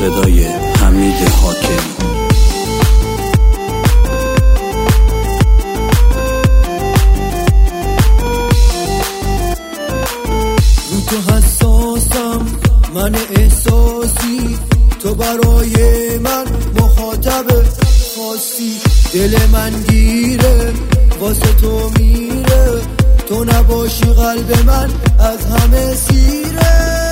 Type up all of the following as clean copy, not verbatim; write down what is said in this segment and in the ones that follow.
صدای حمید حاکمی. رو تو حساسم، من احساسی، تو برای من مخاطب خاصی. دل من گیره واسه تو میره، تو نباشی قلب من از همه سیره.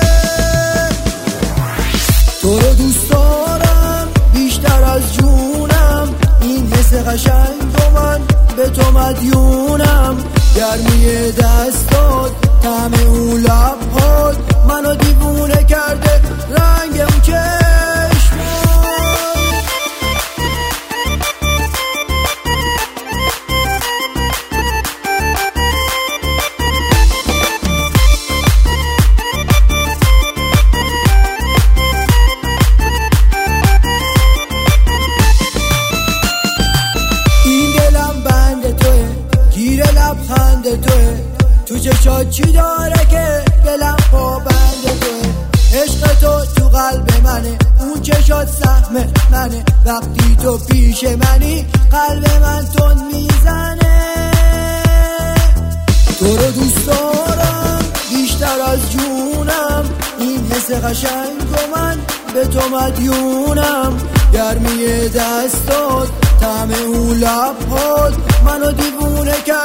تو رو دوست دارم بیشتر از جونم، این حس قشنگ و من به تو مدیونم. گرمی دستات، طعم اون لبهات، منو دیوونه کرده رنگ اون چشمات. این دلم بند توه، گیر لبخند توه، تو چشات چی داره که دلم پابند توه. عشق تو قلب منه، اون چشات سهم منه، وقتی تو پیش منی قلب من تون میزنه. تو رو دوست دارم بیشتر از جونم، این حس قشنگ و من به تو مدیونم. گرمی دستات، طعم اون لبهات، منو دیوونه کرد